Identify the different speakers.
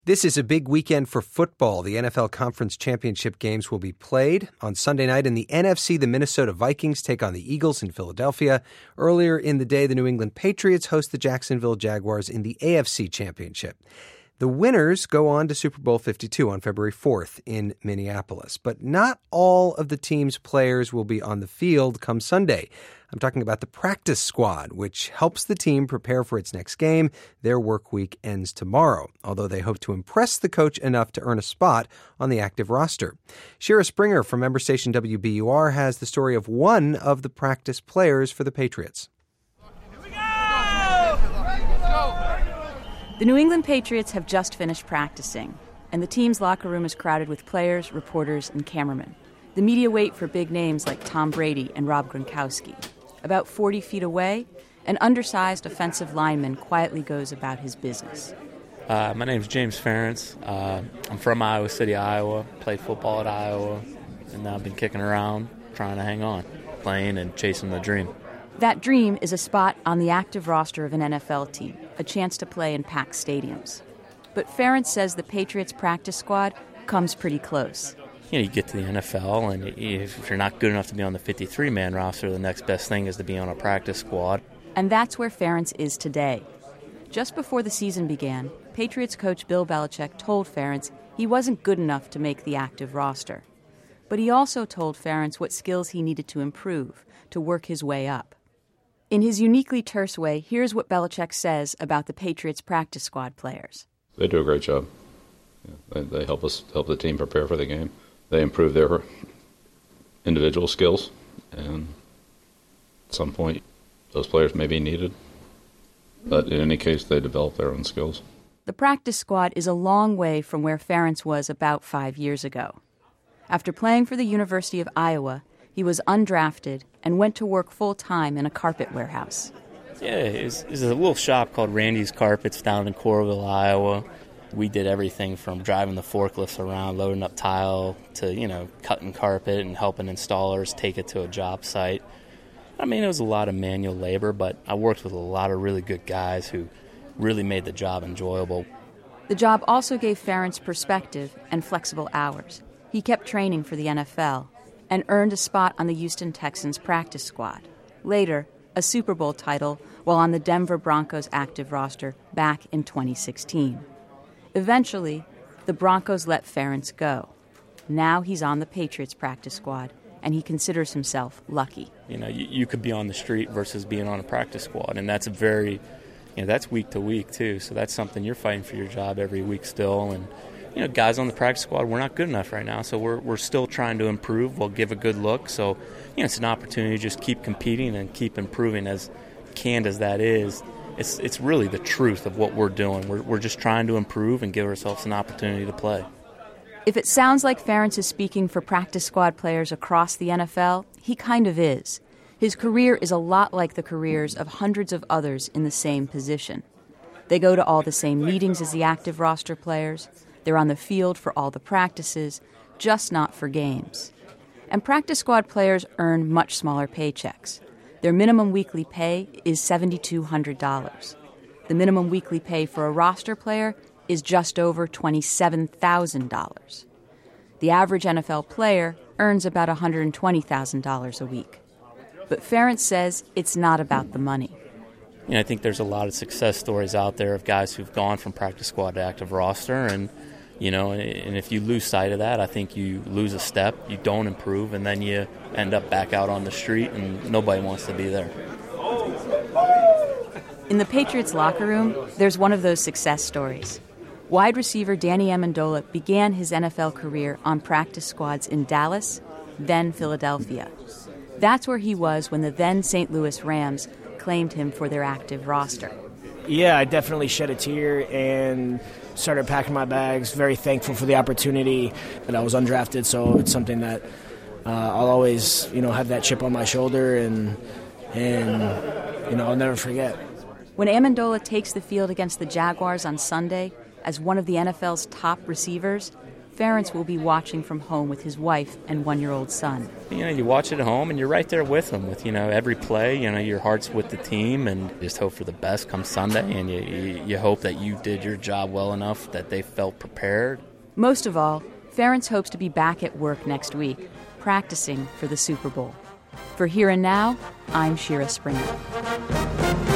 Speaker 1: This is a big weekend for football. The NFL Conference Championship games will be played. On Sunday night in the NFC, the Minnesota Vikings take on the Eagles in Philadelphia. Earlier in the day, the New England Patriots host the Jacksonville Jaguars in the AFC Championship. The winners go on to Super Bowl 52 on February 4th in Minneapolis. But not all of the team's players will be on the field come Sunday. I'm talking about the practice squad, which helps the team prepare for its next game. Their work week ends tomorrow, although they hope to impress the coach enough to earn a spot on the active roster. Shira Springer from member station WBUR has the story of one of the practice players for the Patriots.
Speaker 2: The New England Patriots have just finished practicing, and the team's locker room is crowded with players, reporters, and cameramen. The media wait for big names like Tom Brady and Rob Gronkowski. About 40 feet away, an undersized offensive lineman quietly goes about his business.
Speaker 3: My name's James Ferentz. I'm from Iowa City, Iowa. Played football at Iowa, and I've been kicking around, trying to hang on, playing and chasing the dream.
Speaker 2: That dream is a spot on the active roster of an NFL team, a chance to play in packed stadiums. But Ferentz says the Patriots practice squad comes pretty close.
Speaker 3: You get to the NFL, and if you're not good enough to be on the 53-man roster, the next best thing is to be on a practice squad.
Speaker 2: And that's where Ferentz is today. Just before the season began, Patriots coach Bill Belichick told Ferentz he wasn't good enough to make the active roster. But he also told Ferentz what skills he needed to improve to work his way up. In his uniquely terse way, here's what Belichick says about the Patriots practice squad players.
Speaker 4: They do a great job. They help the team prepare for the game. They improve their individual skills, and at some point those players may be needed. But in any case, they develop their own skills.
Speaker 2: The practice squad is a long way from where Ferentz was about 5 years ago. After playing for the University of Iowa, he was undrafted and went to work full-time in a carpet warehouse.
Speaker 3: Yeah, it's a little shop called Randy's Carpets down in Coralville, Iowa. We did everything from driving the forklifts around, loading up tile, to, cutting carpet and helping installers take it to a job site. I mean, it was a lot of manual labor, but I worked with a lot of really good guys who really made the job enjoyable.
Speaker 2: The job also gave Ferentz perspective and flexible hours. He kept training for the NFL and earned a spot on the Houston Texans practice squad. Later, a Super Bowl title while on the Denver Broncos active roster back in 2016. Eventually, the Broncos let Ferentz go. Now he's on the Patriots practice squad, and he considers himself lucky.
Speaker 3: You could be on the street versus being on a practice squad, and that's that's week to week too. So that's something you're fighting for your job every week still. And guys on the practice squad, we're not good enough right now, so we're still trying to improve. We'll give a good look. So it's an opportunity to just keep competing and keep improving. As canned as that is, it's really the truth of what we're doing. We're just trying to improve and give ourselves an opportunity to play.
Speaker 2: If it sounds like Ferentz is speaking for practice squad players across the NFL, he kind of is. His career is a lot like the careers of hundreds of others in the same position. They go to all the same meetings as the active roster players. They're on the field for all the practices, just not for games. And practice squad players earn much smaller paychecks. Their minimum weekly pay is $7,200. The minimum weekly pay for a roster player is just over $27,000. The average NFL player earns about $120,000 a week. But Ferentz says it's not about the money.
Speaker 3: I think there's a lot of success stories out there of guys who've gone from practice squad to active roster, and if you lose sight of that, I think you lose a step, you don't improve, and then you end up back out on the street, and nobody wants to be there.
Speaker 2: In the Patriots locker room, there's one of those success stories. Wide receiver Danny Amendola began his NFL career on practice squads in Dallas, then Philadelphia. That's where he was when the then St. Louis Rams claimed him for their active roster.
Speaker 5: Yeah, I definitely shed a tear and started packing my bags. Very thankful for the opportunity. And I was undrafted, so it's something that I'll always, have that chip on my shoulder, and I'll never forget.
Speaker 2: When Amendola takes the field against the Jaguars on Sunday as one of the NFL's top receivers, Ferentz will be watching from home with his wife and 1-year-old son.
Speaker 3: You watch it at home and you're right there with them with, every play. Your heart's with the team and just hope for the best come Sunday. And you hope that you did your job well enough that they felt prepared.
Speaker 2: Most of all, Ferentz hopes to be back at work next week, practicing for the Super Bowl. For Here and Now, I'm Shira Springer.